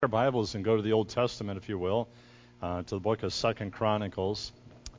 Our Bibles and go to the Old Testament, if you will, to the book of 2 Chronicles.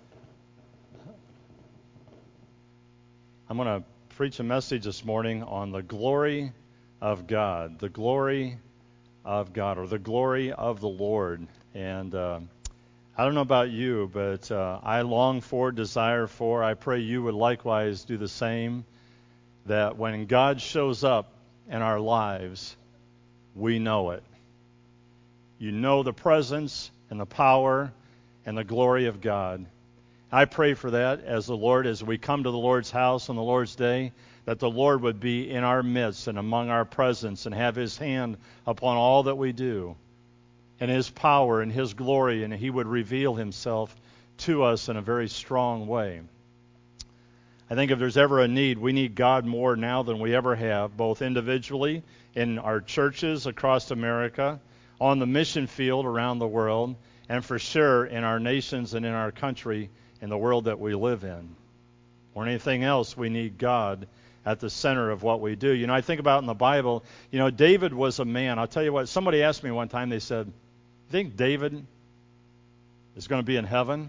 I'm going to preach a message this morning on the glory of God, the glory of God, or the glory of the Lord. And I don't know about you, but I long for, desire for, I pray you would likewise do the same, that when God shows up in our lives, we know it. You know the presence and the power and the glory of God. I pray for that as we come to the Lord's house on the Lord's day, that the Lord would be in our midst and among our presence and have His hand upon all that we do, and His power and His glory, and He would reveal Himself to us in a very strong way. I think if there's ever a need, we need God more now than we ever have, both individually, in our churches across America, on the mission field around the world, and for sure in our nations and in our country, in the world that we live in. Or anything else, we need God at the center of what we do. You know, I think about in the Bible, David was a man. I'll tell you what, somebody asked me one time, they said, "You think David is going to be in heaven?"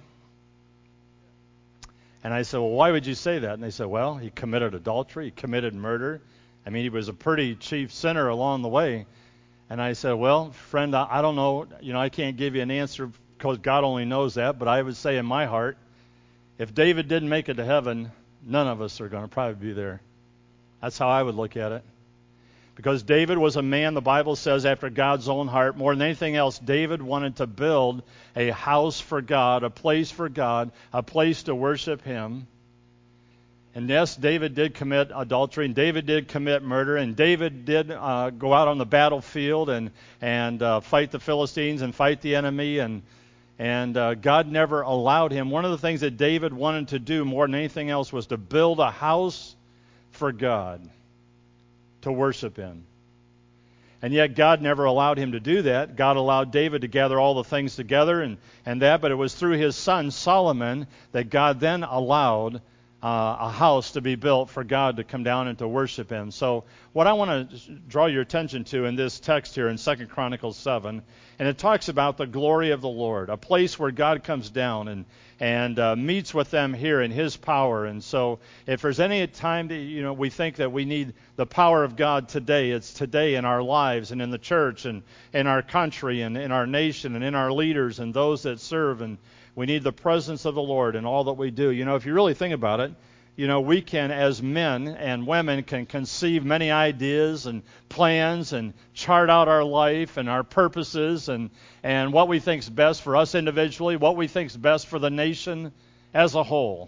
And I said, "Well, why would you say that?" And they said, "Well, he committed adultery, he committed murder. I mean, he was a pretty chief sinner along the way." And I said, "Well, friend, I don't know. I can't give you an answer because God only knows that. But I would say in my heart, if David didn't make it to heaven, none of us are going to probably be there." That's how I would look at it. Because David was a man, the Bible says, after God's own heart. More than anything else, David wanted to build a house for God, a place for God, a place to worship Him. And yes, David did commit adultery, and David did commit murder, and David did go out on the battlefield and fight the Philistines and fight the enemy, and God never allowed him. One of the things that David wanted to do more than anything else was to build a house for God, to worship in. And yet God never allowed him to do that. God allowed David to gather all the things together and that, but it was through his son Solomon that God then allowed a house to be built for God to come down and to worship Him. So what I want to draw your attention to in this text here in 2 Chronicles 7, and it talks about the glory of the Lord, a place where God comes down and meets with them here in His power. And so if there's any time that we think that we need the power of God today, it's today in our lives and in the church and in our country and in our nation and in our leaders and those that serve. And we need the presence of the Lord in all that we do. If you really think about it, we can, as men and women, can conceive many ideas and plans and chart out our life and our purposes and what we think is best for us individually, what we think is best for the nation as a whole.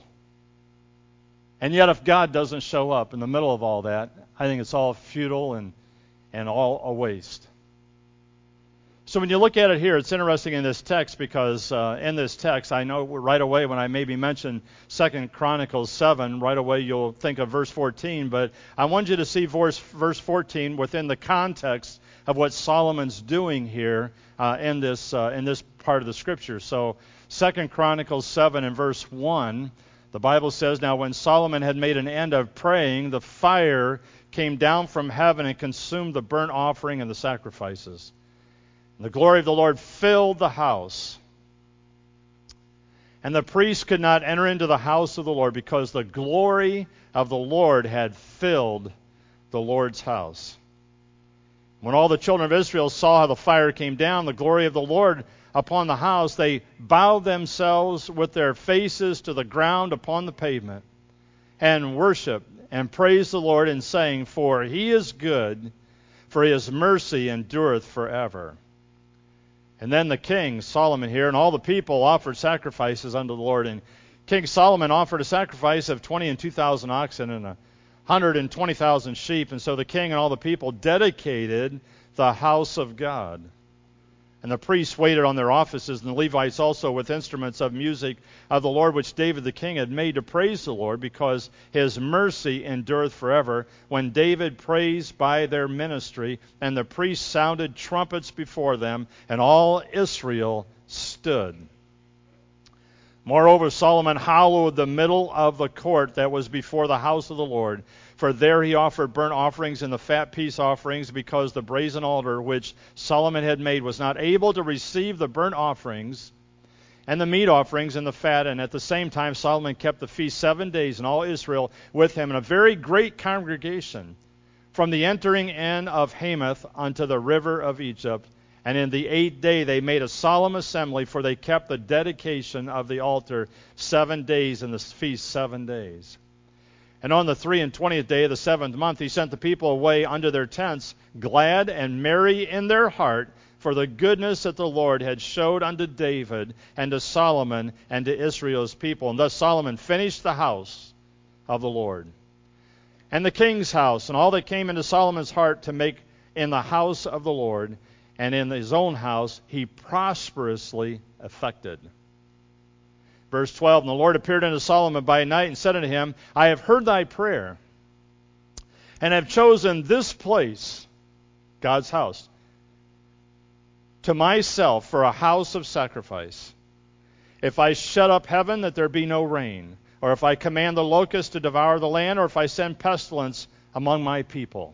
And yet if God doesn't show up in the middle of all that, I think it's all futile and all a waste. So when you look at it here, it's interesting in this text because in this text, I know right away when I maybe mention 2 Chronicles 7, right away you'll think of verse 14, but I want you to see verse 14 within the context of what Solomon's doing here in this part of the Scripture. So 2 Chronicles 7 and verse 1, the Bible says, "Now when Solomon had made an end of praying, the fire came down from heaven and consumed the burnt offering and the sacrifices. The glory of the Lord filled the house. And the priests could not enter into the house of the Lord because the glory of the Lord had filled the Lord's house. When all the children of Israel saw how the fire came down, the glory of the Lord upon the house, they bowed themselves with their faces to the ground upon the pavement and worshiped and praised the Lord and saying, For He is good, for His mercy endureth forever. And then the king, Solomon here, and all the people offered sacrifices unto the Lord. And King Solomon offered a sacrifice of 20 and 2,000 oxen and 120,000 sheep. And so the king and all the people dedicated the house of God. And the priests waited on their offices, and the Levites also with instruments of music of the Lord, which David the king had made to praise the Lord, because His mercy endureth forever. When David praised by their ministry, and the priests sounded trumpets before them, and all Israel stood." Moreover, Solomon hallowed the middle of the court that was before the house of the Lord. For there he offered burnt offerings and the fat peace offerings, because the brazen altar which Solomon had made was not able to receive the burnt offerings and the meat offerings and the fat. And at the same time Solomon kept the feast 7 days, and all Israel with him, in a very great congregation, from the entering in of Hamath unto the river of Egypt. And in the 8th day they made a solemn assembly, for they kept the dedication of the altar 7 days, and the feast 7 days. And on the 23rd day of the 7th month he sent the people away unto their tents, glad and merry in their heart, for the goodness that the Lord had showed unto David and to Solomon and to Israel's people. And thus Solomon finished the house of the Lord, and the king's house, and all that came into Solomon's heart to make in the house of the Lord, and in his own house he prosperously effected. Verse 12, and the Lord appeared unto Solomon by night and said unto him, I have heard thy prayer, and have chosen this place, God's house, to myself for a house of sacrifice. If I shut up heaven that there be no rain, or if I command the locust to devour the land, or if I send pestilence among my people.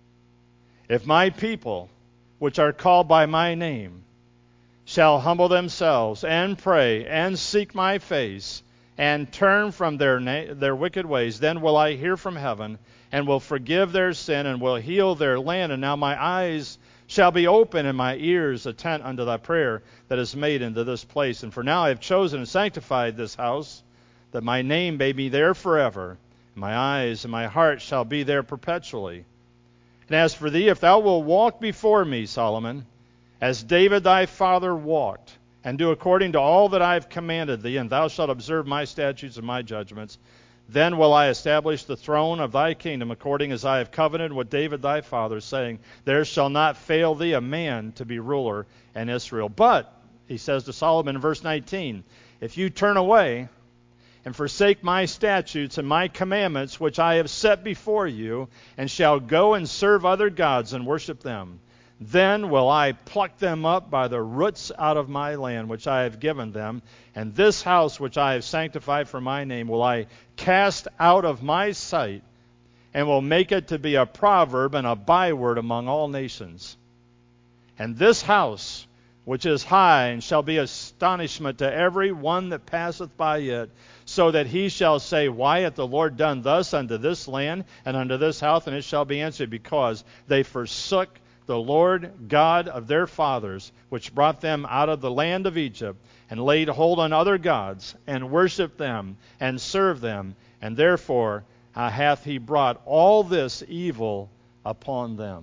If my people, which are called by my name, shall humble themselves and pray and seek my face and turn from their wicked ways, then will I hear from heaven and will forgive their sin and will heal their land. And now my eyes shall be open and my ears attent unto thy prayer that is made into this place. And for now I have chosen and sanctified this house, that my name may be there forever. My eyes and my heart shall be there perpetually. And as for thee, if thou wilt walk before me, Solomon, as David thy father walked, and do according to all that I have commanded thee, and thou shalt observe my statutes and my judgments, then will I establish the throne of thy kingdom, according as I have covenanted with David thy father, saying, there shall not fail thee a man to be ruler in Israel. But, he says to Solomon in verse 19, if you turn away and forsake my statutes and my commandments, which I have set before you, and shall go and serve other gods and worship them, then will I pluck them up by the roots out of my land, which I have given them, and this house which I have sanctified for my name will I cast out of my sight, and will make it to be a proverb and a byword among all nations. And this house, which is high, and shall be astonishment to every one that passeth by it, so that he shall say, why hath the Lord done thus unto this land and unto this house? And it shall be answered, because they forsook the Lord God of their fathers, which brought them out of the land of Egypt, and laid hold on other gods, and worshipped them, and served them, and therefore hath he brought all this evil upon them.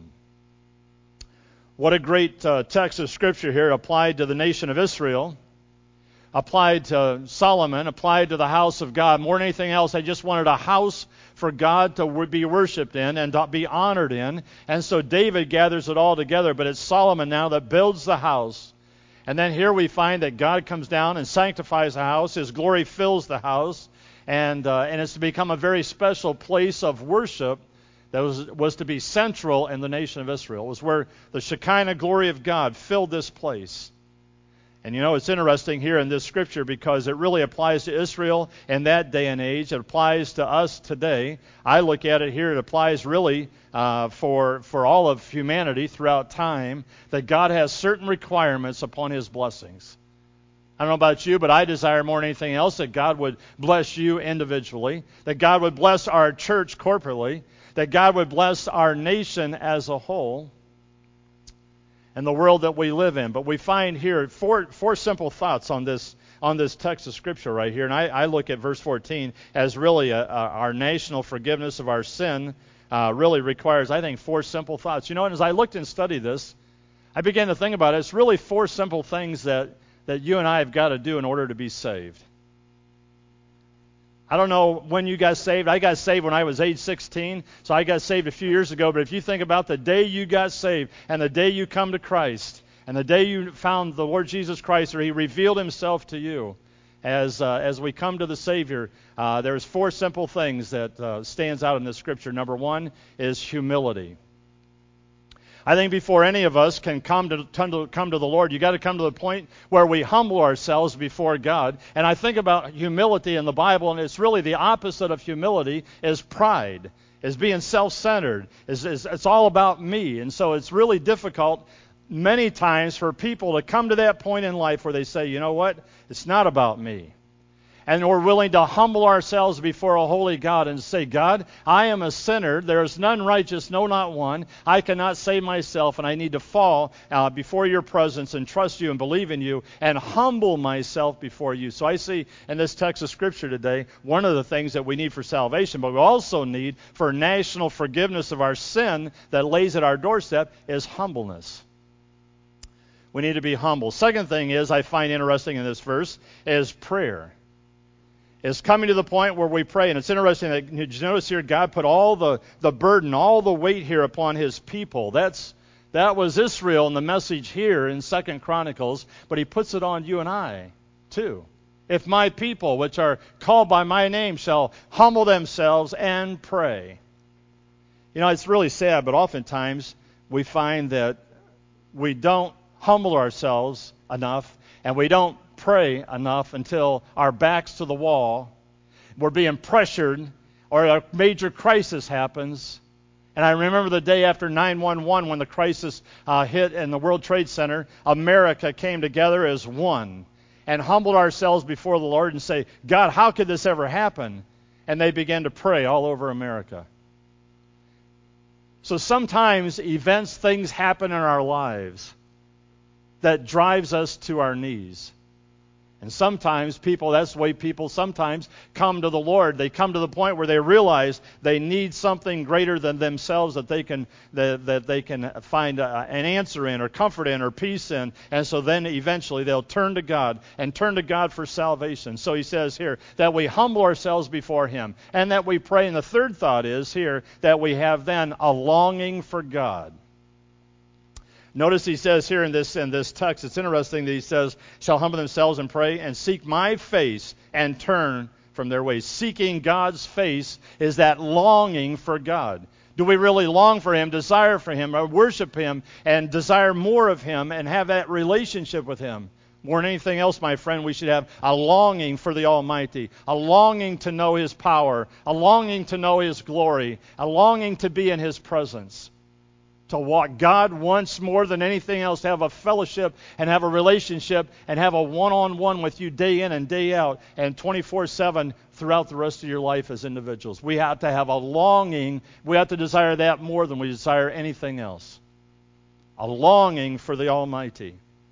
What a great text of Scripture here, applied to the nation of Israel, applied to Solomon, applied to the house of God. More than anything else, they just wanted a house for God to be worshipped in and to be honored in. And so David gathers it all together, but it's Solomon now that builds the house. And then here we find that God comes down and sanctifies the house. His glory fills the house, and it's to become a very special place of worship that was to be central in the nation of Israel. It was where the Shekinah glory of God filled this place. And you know, it's interesting here in this scripture because it really applies to Israel in that day and age. It applies to us today. I look at it here, it applies really for all of humanity throughout time, that God has certain requirements upon His blessings. I don't know about you, but I desire more than anything else that God would bless you individually, that God would bless our church corporately, that God would bless our nation as a whole, and the world that we live in. But we find here four simple thoughts on this text of Scripture right here. And I look at verse 14 as really our national forgiveness of our sin really requires, I think, four simple thoughts. You know, and as I looked and studied this, I began to think about it. It's really four simple things that you and I have got to do in order to be saved. I don't know when you got saved. I got saved when I was age 16, so I got saved a few years ago. But if you think about the day you got saved and the day you come to Christ and the day you found the Lord Jesus Christ, or He revealed Himself to you, as we come to the Savior, there's four simple things that stands out in this Scripture. Number one is humility. I think before any of us can come to the Lord, you got to come to the point where we humble ourselves before God. And I think about humility in the Bible, and it's really the opposite of humility is pride, is being self-centered. It's all about me. And so it's really difficult many times for people to come to that point in life where they say, you know what, it's not about me. And we're willing to humble ourselves before a holy God and say, God, I am a sinner. There is none righteous, no, not one. I cannot save myself, and I need to fall before your presence and trust you and believe in you and humble myself before you. So I see in this text of Scripture today, one of the things that we need for salvation, but we also need for national forgiveness of our sin that lays at our doorstep, is humbleness. We need to be humble. Second thing is, I find interesting in this verse, is prayer. Is coming to the point where we pray. And it's interesting that you notice here God put all the burden, all the weight here upon his people. That was Israel in the message here in 2 Chronicles, but he puts it on you and I too. If my people, which are called by my name, shall humble themselves and pray. You know, it's really sad, but oftentimes we find that we don't humble ourselves enough, and we don't pray enough until our back's to the wall, we're being pressured, or a major crisis happens. And I remember the day after 9/11 when the crisis hit in the World Trade Center, America came together as one and humbled ourselves before the Lord and say, God, how could this ever happen? And they began to pray all over America. So sometimes events, things happen in our lives that drives us to our knees. And sometimes that's the way people sometimes come to the Lord. They come to the point where they realize they need something greater than themselves that they can find an answer in, or comfort in, or peace in. And so then eventually they'll turn to God and turn to God for salvation. So he says here that we humble ourselves before him and that we pray. And the third thought is here that we have then a longing for God. Notice he says here in this text, it's interesting that he says, shall humble themselves and pray and seek my face and turn from their ways. Seeking God's face is that longing for God. Do we really long for him, desire for him, or worship him, and desire more of him, and have that relationship with him? More than anything else, my friend, we should have a longing for the Almighty, a longing to know his power, a longing to know his glory, a longing to be in his presence. To walk. God wants more than anything else to have a fellowship and have a relationship and have a one-on-one with you day in and day out and 24/7 throughout the rest of your life as individuals. We have to have a longing. We have to desire that more than we desire anything else. A longing for the Almighty.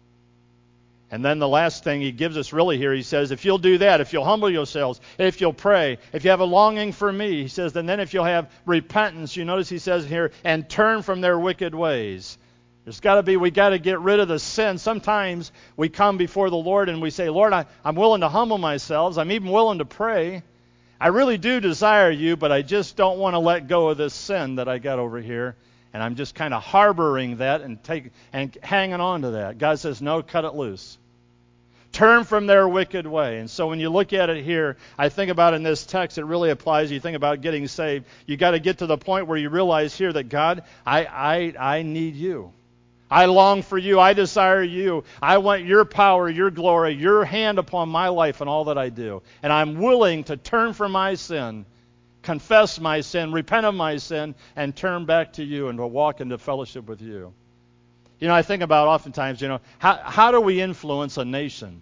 And then the last thing he gives us really here, he says, if you'll do that, if you'll humble yourselves, if you'll pray, if you have a longing for me, he says, and then if you'll have repentance, you notice he says here, and turn from their wicked ways. We got to get rid of the sin. Sometimes we come before the Lord and we say, Lord, I'm willing to humble myself. I'm even willing to pray. I really do desire you, but I just don't want to let go of this sin that I got over here. And I'm just kind of harboring that and hanging on to that. God says, no, cut it loose. Turn from their wicked way. And so when you look at it here, I think about in this text, it really applies. You think about getting saved. You got to get to the point where you realize here that God, I need you. I long for you. I desire you. I want your power, your glory, your hand upon my life and all that I do. And I'm willing to turn from my sin, confess my sin, repent of my sin, and turn back to you and to walk into fellowship with you. You know, I think about oftentimes, how do we influence a nation?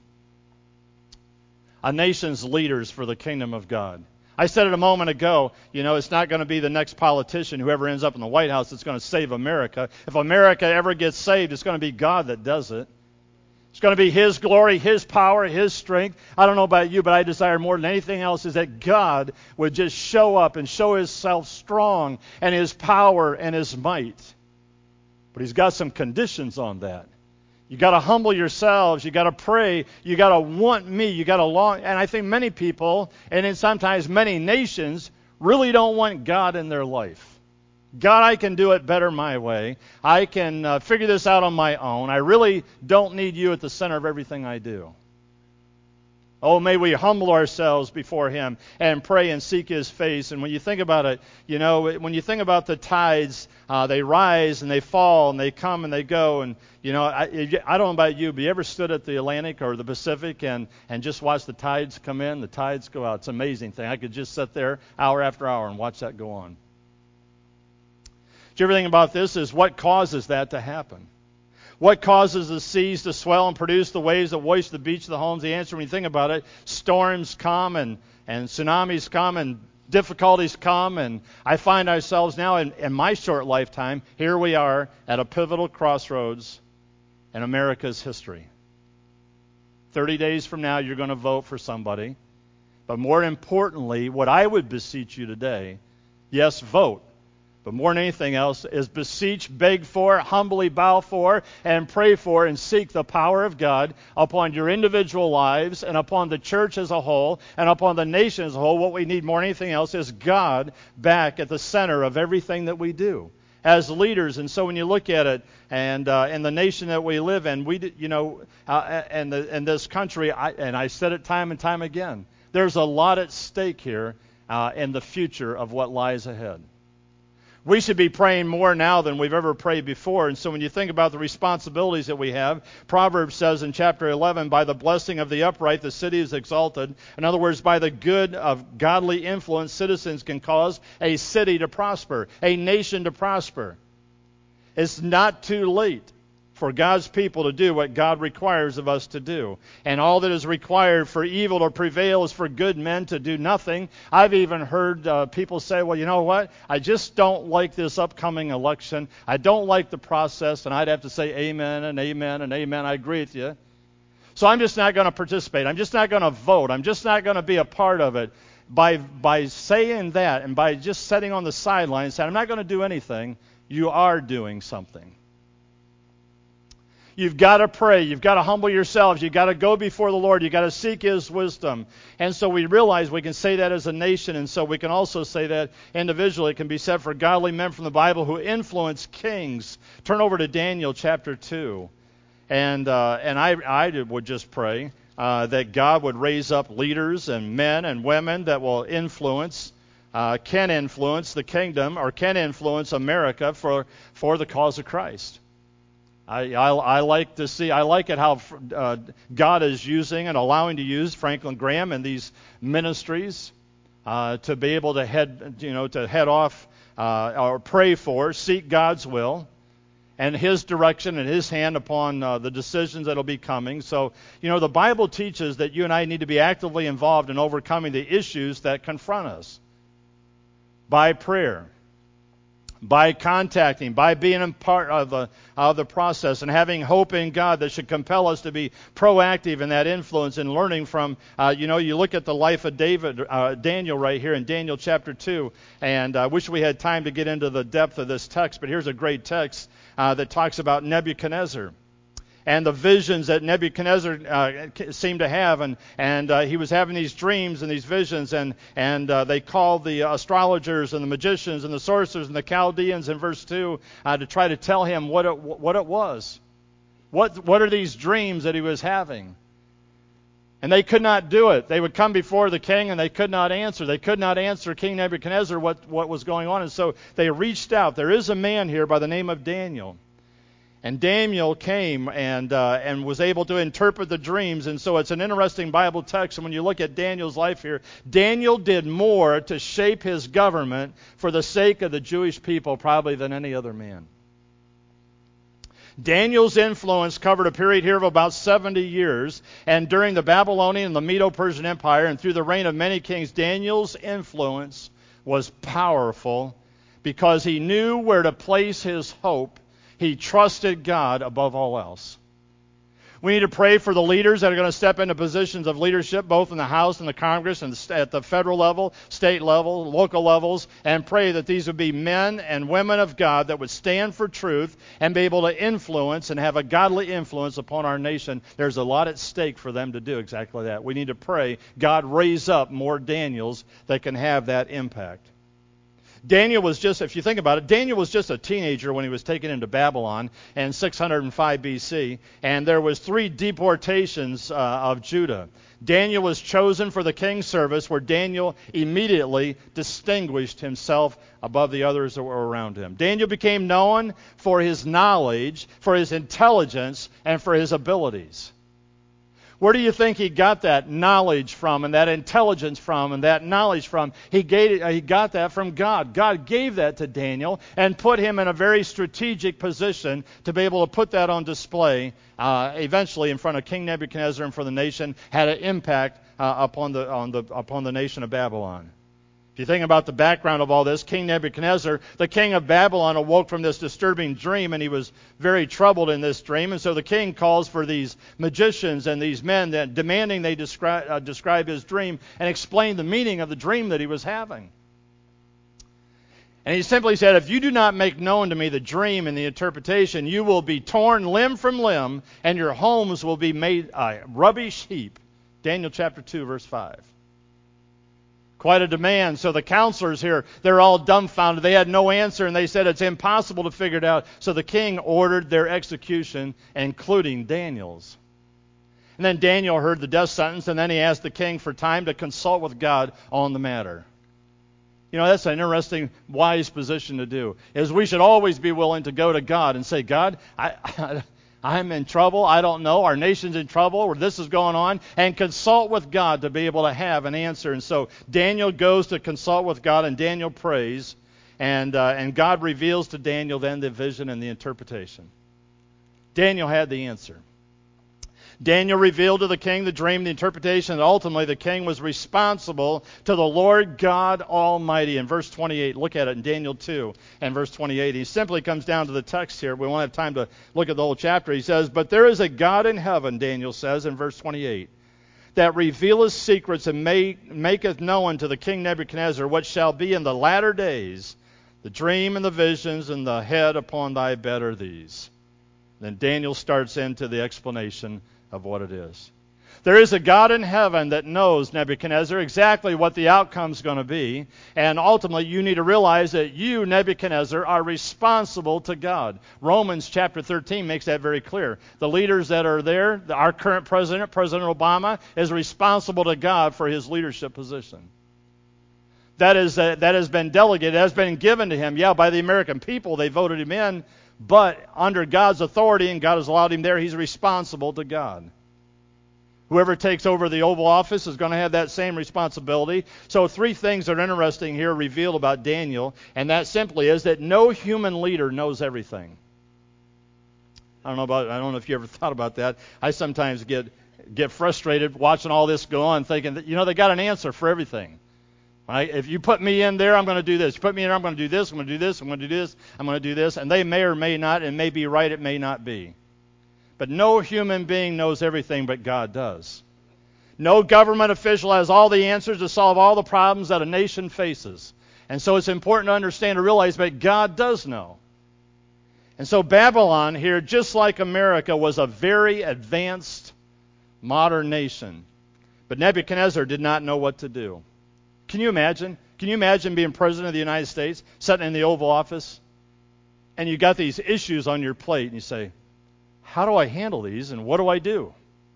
A nation's leaders for the kingdom of God. I said it a moment ago, it's not going to be the next politician, whoever ends up in the White House, that's going to save America. If America ever gets saved, it's going to be God that does it. It's going to be his glory, his power, his strength. I don't know about you, but I desire more than anything else is that God would just show up and show himself strong and his power and his might. But he's got some conditions on that. You got to humble yourselves. You got to pray. You got to want me. You got to long. And I think many people, and then sometimes many nations, really don't want God in their life. God, I can do it better my way. I can figure this out on my own. I really don't need you at the center of everything I do. Oh, may we humble ourselves before Him and pray and seek His face. And when you think about it, when you think about the tides, they rise and they fall and they come and they go. And, I don't know about you, but you ever stood at the Atlantic or the Pacific and just watched the tides come in, the tides go out? It's an amazing thing. I could just sit there hour after hour and watch that go on. Do you ever think about this is what causes that to happen? What causes the seas to swell and produce the waves that wash the beach of the homes? The answer, when you think about it, storms come and tsunamis come and difficulties come. And I find ourselves now in my short lifetime, here we are at a pivotal crossroads in America's history. 30 days from now, you're going to vote for somebody. But more importantly, what I would beseech you today, yes, vote. But more than anything else is beseech, beg for, humbly bow for, and pray for, and seek the power of God upon your individual lives and upon the church as a whole and upon the nation as a whole. What we need more than anything else is God back at the center of everything that we do as leaders. And so when you look at it, and in the nation that we live in, in this country, I said it time and time again, there's a lot at stake here in the future of what lies ahead. We should be praying more now than we've ever prayed before. And so when you think about the responsibilities that we have, Proverbs says in chapter 11, by the blessing of the upright, the city is exalted. In other words, by the good of godly influence, citizens can cause a city to prosper, a nation to prosper. It's not too late for God's people to do what God requires of us to do. And all that is required for evil to prevail is for good men to do nothing. I've even heard people say, well, you know what? I just don't like this upcoming election. I don't like the process. And I'd have to say amen and amen and amen. I agree with you. So I'm just not going to participate. I'm just not going to vote. I'm just not going to be a part of it. By saying that and by just sitting on the sidelines saying, I'm not going to do anything, you are doing something. You've got to pray. You've got to humble yourselves. You've got to go before the Lord. You've got to seek His wisdom. And so we realize we can say that as a nation, and so we can also say that individually. It can be said for godly men from the Bible who influence kings. Turn over to Daniel chapter 2. And I would just pray that God would raise up leaders and men and women that will can influence the kingdom or can influence America for the cause of Christ. I like to see. I like it how God is using and allowing to use Franklin Graham and these ministries to be able to head off or pray for, seek God's will and His direction and His hand upon the decisions that will be coming. So, the Bible teaches that you and I need to be actively involved in overcoming the issues that confront us by prayer, by contacting, by being a part of the process and having hope in God that should compel us to be proactive in that influence and learning from, you look at the life of Daniel right here in Daniel chapter 2, and I wish we had time to get into the depth of this text, but here's a great text that talks about Nebuchadnezzar and the visions that Nebuchadnezzar seemed to have, and he was having these dreams and these visions, and they called the astrologers and the magicians and the sorcerers and the Chaldeans in verse 2 to try to tell him what it was. What are these dreams that he was having? And they could not do it. They would come before the king and they could not answer. They could not answer King Nebuchadnezzar what was going on, and so they reached out. There is a man here by the name of Daniel. And Daniel came and was able to interpret the dreams. And so it's an interesting Bible text. And when you look at Daniel's life here, Daniel did more to shape his government for the sake of the Jewish people probably than any other man. Daniel's influence covered a period here of about 70 years. And during the Babylonian and the Medo-Persian Empire and through the reign of many kings, Daniel's influence was powerful because he knew where to place his hope. He trusted God above all else. We need to pray for the leaders that are going to step into positions of leadership, both in the House and the Congress and at the federal level, state level, local levels, and pray that these would be men and women of God that would stand for truth and be able to influence and have a godly influence upon our nation. There's a lot at stake for them to do exactly that. We need to pray God raise up more Daniels that can have that impact. Daniel was just, if you think about it, Daniel was just a teenager when he was taken into Babylon in 605 BC, and there was 3 deportations of Judah. Daniel was chosen for the king's service, where Daniel immediately distinguished himself above the others that were around him. Daniel became known for his knowledge, for his intelligence, and for his abilities. Where do you think he got that knowledge from and that intelligence from and that knowledge from? He got that from God. God gave that to Daniel and put him in a very strategic position to be able to put that on display eventually in front of King Nebuchadnezzar and for the nation, had an impact upon the nation of Babylon. If you think about the background of all this, King Nebuchadnezzar, the king of Babylon, awoke from this disturbing dream, and he was very troubled in this dream. And so the king calls for these magicians and these men that demanding they describe his dream and explain the meaning of the dream that he was having. And he simply said, if you do not make known to me the dream and the interpretation, you will be torn limb from limb, and your homes will be made a rubbish heap. Daniel chapter 2, verse 5. Quite a demand. So the counselors here, they're all dumbfounded. They had no answer, and they said it's impossible to figure it out. So the king ordered their execution, including Daniel's. And then Daniel heard the death sentence, and then he asked the king for time to consult with God on the matter. You know, that's an interesting, wise position to do, is we should always be willing to go to God and say, God, I'm in trouble. I don't know. Our nation's in trouble, or this is going on, and consult with God to be able to have an answer. And so Daniel goes to consult with God, and Daniel prays, and God reveals to Daniel then the vision and the interpretation. Daniel had the answer. Daniel revealed to the king the dream, the interpretation, and ultimately the king was responsible to the Lord God Almighty. In verse 28, look at it in Daniel 2 and verse 28. He simply comes down to the text here. We won't have time to look at the whole chapter. He says, but there is a God in heaven, Daniel says in verse 28, that revealeth secrets and maketh known to the king Nebuchadnezzar what shall be in the latter days. The dream and the visions and the head upon thy bed are these. Then Daniel starts into the explanation of what it is. There is a God in heaven that knows, Nebuchadnezzar, exactly what the outcome's going to be. And ultimately, you need to realize that you, Nebuchadnezzar, are responsible to God. Romans chapter 13 makes that very clear. The leaders that are there, our current president, President Obama, is responsible to God for his leadership position. That has been delegated, has been given to him, by the American people. They voted him in. But under God's authority, and God has allowed him there, he's responsible to God. Whoever takes over the Oval Office is going to have that same responsibility. So 3 things that are interesting here revealed about Daniel, and that simply is that no human leader knows everything. I don't know if you ever thought about that. I sometimes get frustrated watching all this go on, thinking that, they got an answer for everything. Right? If you put me in there, I'm going to do this. You put me in there, I'm going to do this. I'm going to do this. I'm going to do this. I'm going to do this. And they may or may not, and may be right, it may not be. But no human being knows everything, but God does. No government official has all the answers to solve all the problems that a nation faces. And so it's important to understand and realize that God does know. And so Babylon here, just like America, was a very advanced modern nation. But Nebuchadnezzar did not know what to do. Can you imagine? Can you imagine being president of the United States, sitting in the Oval Office, and you got these issues on your plate, and you say, how do I handle these, and what do I do?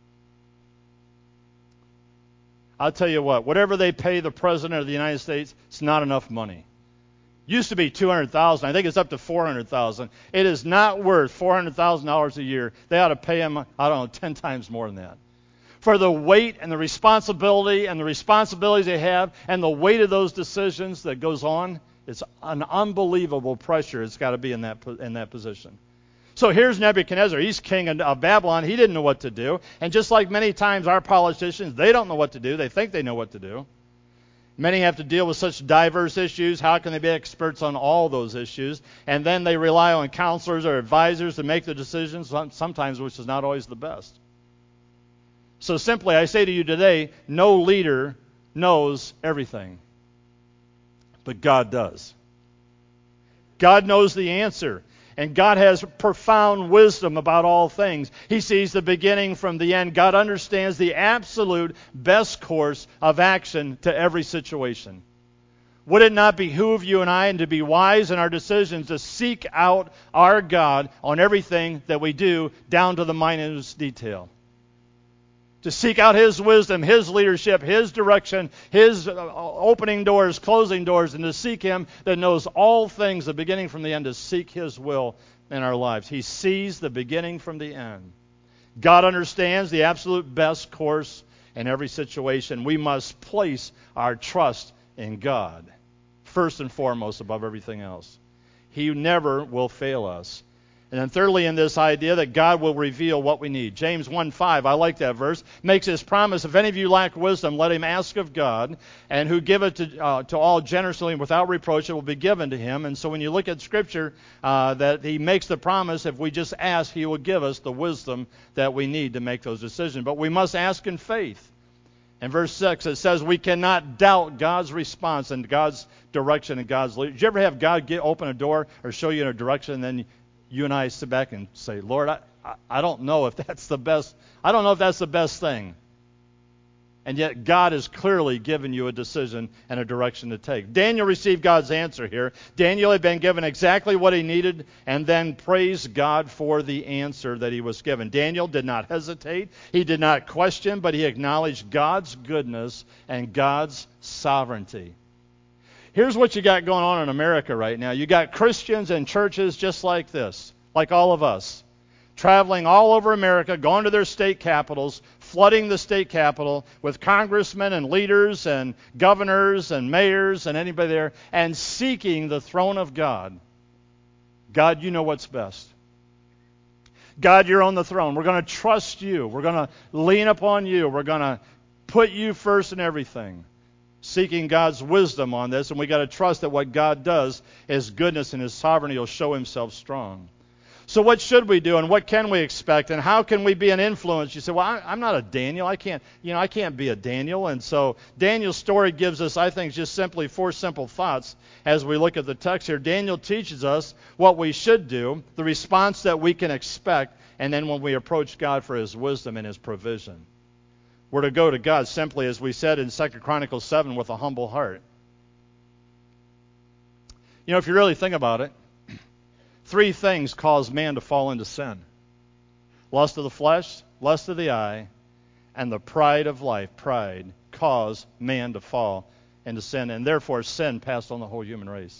I'll tell you what, whatever they pay the president of the United States, it's not enough money. Used to be $200,000. I think it's up to $400,000. It is not worth $400,000 a year. They ought to pay him, 10 times more than that. For the weight and the responsibilities they have and the weight of those decisions that goes on, it's an unbelievable pressure it's got to be in that position. So here's Nebuchadnezzar. He's king of Babylon. He didn't know what to do. And just like many times our politicians, they don't know what to do. They think they know what to do. Many have to deal with such diverse issues. How can they be experts on all those issues? And then they rely on counselors or advisors to make the decisions, sometimes which is not always the best. So simply, I say to you today, no leader knows everything. But God does. God knows the answer. And God has profound wisdom about all things. He sees the beginning from the end. God understands the absolute best course of action to every situation. Would it not behoove you and I, and to be wise in our decisions, to seek out our God on everything that we do, down to the minutest detail? To seek out His wisdom, His leadership, His direction, His opening doors, closing doors, and to seek Him that knows all things, the beginning from the end, to seek His will in our lives. He sees the beginning from the end. God understands the absolute best course in every situation. We must place our trust in God, first and foremost, above everything else. He never will fail us. And then thirdly, in this idea that God will reveal what we need. James 1:5, I like that verse, makes His promise, if any of you lack wisdom, let him ask of God, and who giveth to all generously and without reproach, it will be given to him. And so when you look at Scripture, that He makes the promise, if we just ask, He will give us the wisdom that we need to make those decisions. But we must ask in faith. In verse 6, it says we cannot doubt God's response and God's direction and God's lead. Did you ever have God open a door or show you in a direction, and then you and I sit back and say, Lord, I don't know if that's the best. I don't know if that's the best thing. And yet God has clearly given you a decision and a direction to take. Daniel received God's answer here. Daniel had been given exactly what he needed and then praised God for the answer that he was given. Daniel did not hesitate. He did not question, but he acknowledged God's goodness and God's sovereignty. Here's what you got going on in America right now. You got Christians and churches just like this, like all of us, traveling all over America, going to their state capitals, flooding the state capitol with congressmen and leaders and governors and mayors and anybody there, and seeking the throne of God. God, you know what's best. God, you're on the throne. We're going to trust you. We're going to lean upon you. We're going to put you first in everything. Seeking God's wisdom on this, and we got to trust that what God does, His goodness and His sovereignty, will show Himself strong. So what should we do, and what can we expect, and how can we be an influence? You say, well, I'm not a Daniel. I can't be a Daniel. And so Daniel's story gives us, I think, just simply 4 simple thoughts as we look at the text here. Daniel teaches us what we should do, the response that we can expect, and then when we approach God for His wisdom and His provision. We're to go to God simply, as we said in 2 Chronicles 7, with a humble heart. You know, if you really think about it, 3 things cause man to fall into sin. Lust of the flesh, lust of the eye, and the pride of life. Pride caused man to fall into sin, and therefore sin passed on the whole human race.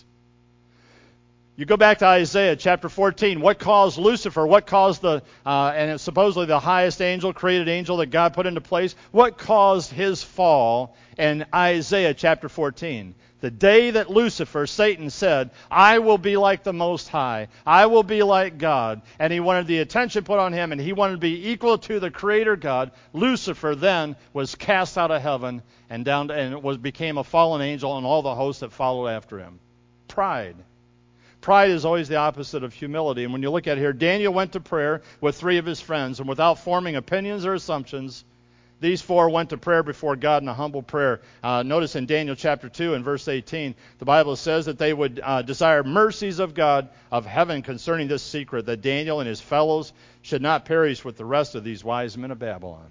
You go back to Isaiah chapter 14. What caused Lucifer? What caused and it's supposedly the highest angel, created angel that God put into place? What caused his fall in Isaiah chapter 14? The day that Lucifer, Satan, said, I will be like the Most High. I will be like God. And he wanted the attention put on him, and he wanted to be equal to the Creator God. Lucifer then was cast out of heaven and became a fallen angel, and all the hosts that followed after him. Pride. Pride is always the opposite of humility. And when you look at it here, Daniel went to prayer with 3 of his friends, and without forming opinions or assumptions, these 4 went to prayer before God in a humble prayer. Notice in Daniel chapter 2 and verse 18, the Bible says that they would desire mercies of God of heaven concerning this secret, that Daniel and his fellows should not perish with the rest of these wise men of Babylon.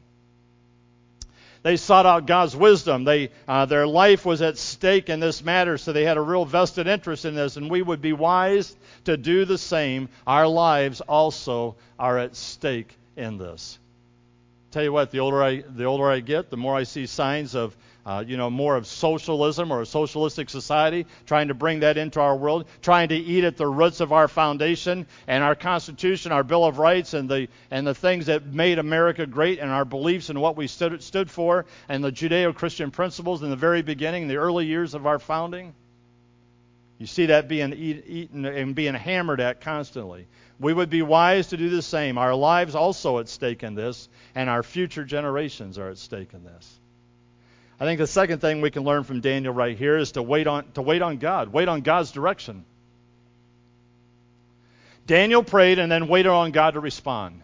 They sought out God's wisdom. Their life was at stake in this matter, so they had a real vested interest in this, and we would be wise to do the same. Our lives also are at stake in this. Tell you what, the older I get, the more I see signs of more of socialism or a socialistic society, trying to bring that into our world, trying to eat at the roots of our foundation and our Constitution, our Bill of Rights, and the things that made America great, and our beliefs and what we stood for, and the Judeo-Christian principles in the very beginning, the early years of our founding. You see that being eaten and being hammered at constantly. We would be wise to do the same. Our lives also at stake in this, and our future generations are at stake in this. I think the second thing we can learn from Daniel right here is to wait on God. Wait on God's direction. Daniel prayed and then waited on God to respond.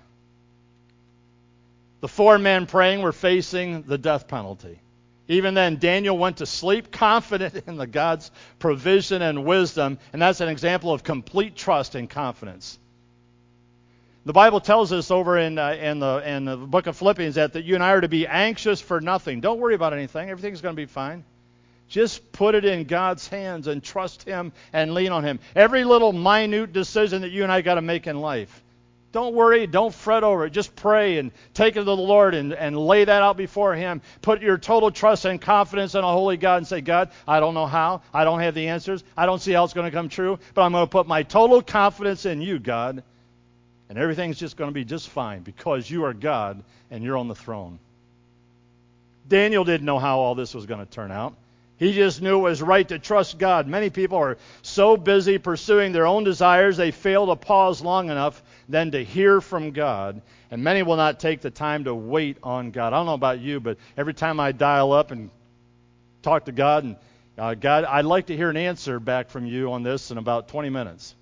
The 4 men praying were facing the death penalty. Even then, Daniel went to sleep confident in the God's provision and wisdom, and that's an example of complete trust and confidence. The Bible tells us over in the book of Philippians that you and I are to be anxious for nothing. Don't worry about anything. Everything's going to be fine. Just put it in God's hands and trust Him and lean on Him. Every little minute decision that you and I got to make in life, don't worry, don't fret over it. Just pray and take it to the Lord and lay that out before Him. Put your total trust and confidence in a holy God and say, God, I don't know how. I don't have the answers. I don't see how it's going to come true, but I'm going to put my total confidence in you, God. And everything's just going to be just fine because you are God and you're on the throne. Daniel didn't know how all this was going to turn out. He just knew it was right to trust God. Many people are so busy pursuing their own desires, they fail to pause long enough then to hear from God. And many will not take the time to wait on God. I don't know about you, but every time I dial up and talk to God, and God, I'd like to hear an answer back from you on this in about 20 minutes.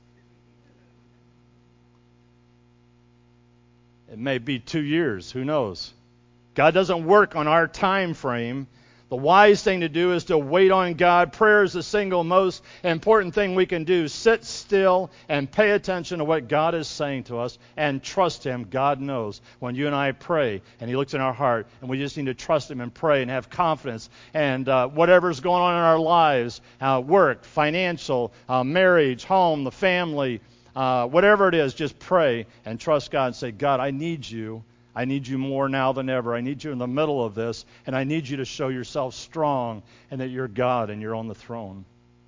It may be 2 years. Who knows? God doesn't work on our time frame. The wise thing to do is to wait on God. Prayer is the single most important thing we can do. Sit still and pay attention to what God is saying to us and trust Him. God knows when you and I pray and He looks in our heart, and we just need to trust Him and pray and have confidence. And whatever's going on in our lives, work, financial, marriage, home, the family, whatever it is, just pray and trust God and say, God, I need you. I need you more now than ever. I need you in the middle of this, and I need you to show yourself strong and that you're God and you're on the throne.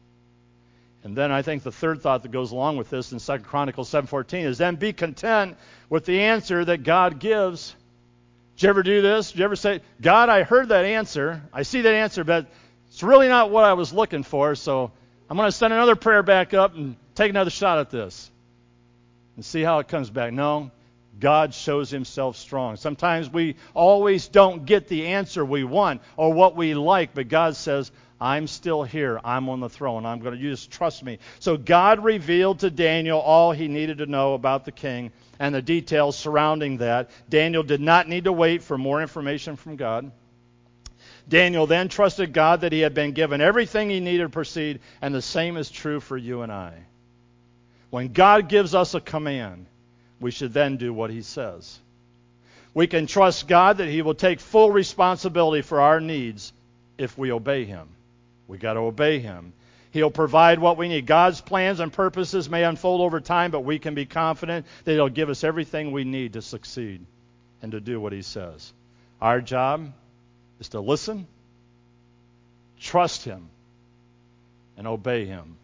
And then I think the third thought that goes along with this in 2 Chronicles 7:14 is then be content with the answer that God gives. Did you ever do this? Did you ever say, God, I heard that answer. I see that answer, but it's really not what I was looking for, so I'm going to send another prayer back up and take another shot at this and see how it comes back. No. God shows Himself strong. Sometimes we always don't get the answer we want or what we like, but God says, I'm still here. I'm on the throne. You just trust me. So God revealed to Daniel all he needed to know about the king and the details surrounding that. Daniel did not need to wait for more information from God. Daniel then trusted God that he had been given everything he needed to proceed, and the same is true for you and I. When God gives us a command, we should then do what He says. We can trust God that He will take full responsibility for our needs if we obey Him. We got to obey Him. He'll provide what we need. God's plans and purposes may unfold over time, but we can be confident that He'll give us everything we need to succeed and to do what He says. Our job is to listen, trust Him, and obey Him.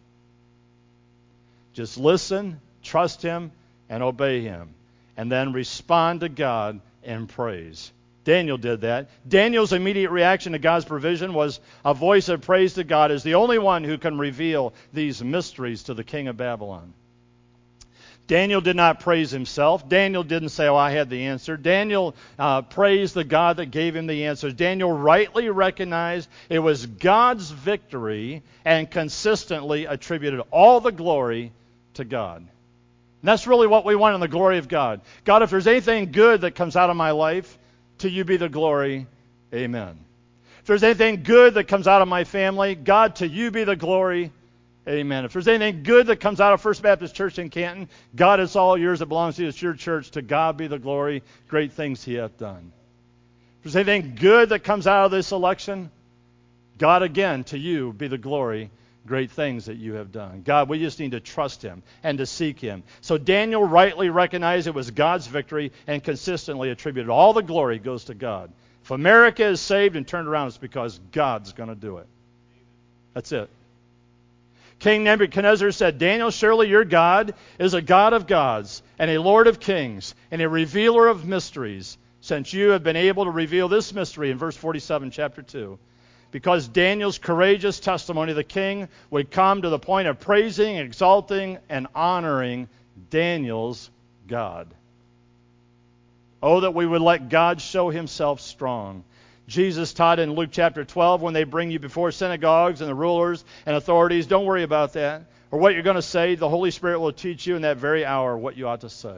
Just listen, trust Him, and obey Him, and then respond to God in praise. Daniel did that. Daniel's immediate reaction to God's provision was a voice of praise to God as the only one who can reveal these mysteries to the king of Babylon. Daniel did not praise himself. Daniel didn't say, I had the answer. Daniel praised the God that gave him the answers. Daniel rightly recognized it was God's victory and consistently attributed all the glory to God. And that's really what we want in the glory of God. God, if there's anything good that comes out of my life, to you be the glory. Amen. If there's anything good that comes out of my family, God, to you be the glory. Amen. If there's anything good that comes out of First Baptist Church in Canton, God, it's all yours. It belongs to you. It's your church. To God be the glory. Great things He hath done. If there's anything good that comes out of this election, God, again, to you be the glory. Great things that you have done. God, we just need to trust Him and to seek Him. So Daniel rightly recognized it was God's victory and consistently attributed all the glory goes to God. If America is saved and turned around, it's because God's going to do it. That's it. King Nebuchadnezzar said, Daniel, surely your God is a God of gods and a Lord of kings and a revealer of mysteries, since you have been able to reveal this mystery in verse 47, chapter 2. Because Daniel's courageous testimony, the king would come to the point of praising, exalting, and honoring Daniel's God. Oh, that we would let God show Himself strong. Jesus taught in Luke chapter 12, when they bring you before synagogues and the rulers and authorities, don't worry about that. Or what you're going to say, the Holy Spirit will teach you in that very hour what you ought to say.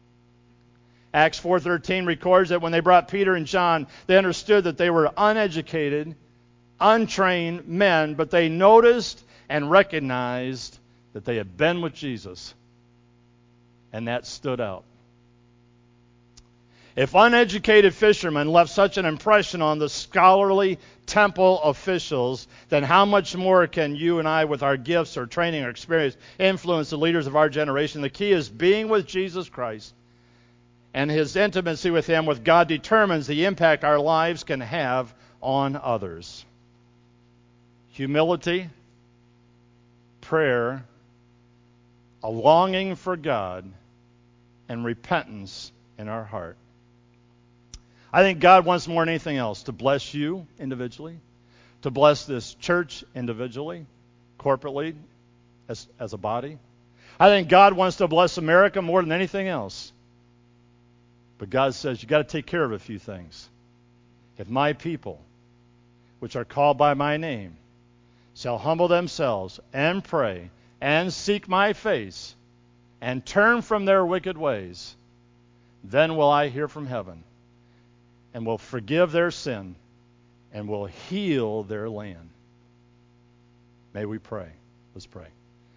Acts 4:13 records that when they brought Peter and John, they understood that they were uneducated, untrained men, but they noticed and recognized that they had been with Jesus, and that stood out. If uneducated fishermen left such an impression on the scholarly temple officials, then how much more can you and I, with our gifts or training or experience, influence the leaders of our generation? The key is being with Jesus Christ, and his intimacy with him, with God, determines the impact our lives can have on others. Humility, prayer, a longing for God, and repentance in our heart. I think God wants more than anything else to bless you individually, to bless this church individually, corporately, as a body. I think God wants to bless America more than anything else. But God says, you've got to take care of a few things. If my people, which are called by my name, shall humble themselves and pray and seek my face and turn from their wicked ways, then will I hear from heaven and will forgive their sin and will heal their land. May we pray. Let's pray.